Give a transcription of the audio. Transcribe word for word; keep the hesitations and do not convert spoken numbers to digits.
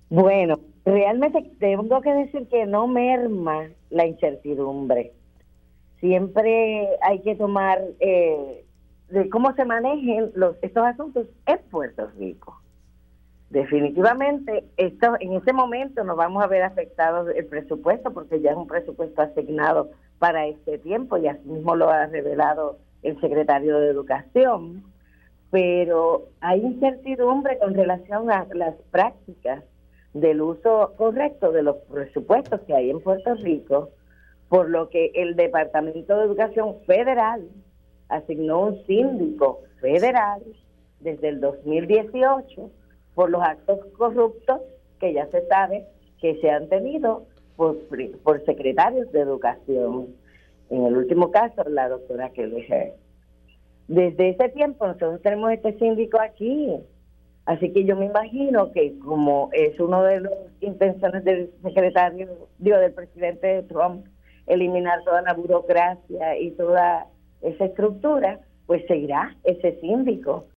Bueno, realmente tengo que decir que no merma la incertidumbre. Siempre hay que tomar eh, de cómo se manejen los, estos asuntos en Puerto Rico. Definitivamente, esto, en este momento nos vamos a ver afectados el presupuesto porque ya es un presupuesto asignado para este tiempo y así mismo lo ha revelado el secretario de Educación, pero hay incertidumbre con relación a las prácticas del uso correcto de los presupuestos que hay en Puerto Rico, por lo que el Departamento de Educación Federal asignó un síndico federal desde el dos mil dieciocho por los actos corruptos que ya se sabe que se han tenido por, por secretarios de educación. En el último caso, la doctora Kelly Herr. Desde ese tiempo nosotros tenemos este síndico aquí, así que yo me imagino que como es uno de las intenciones del secretario, digo, del presidente Trump, eliminar toda la burocracia y toda esa estructura, pues seguirá ese síndico.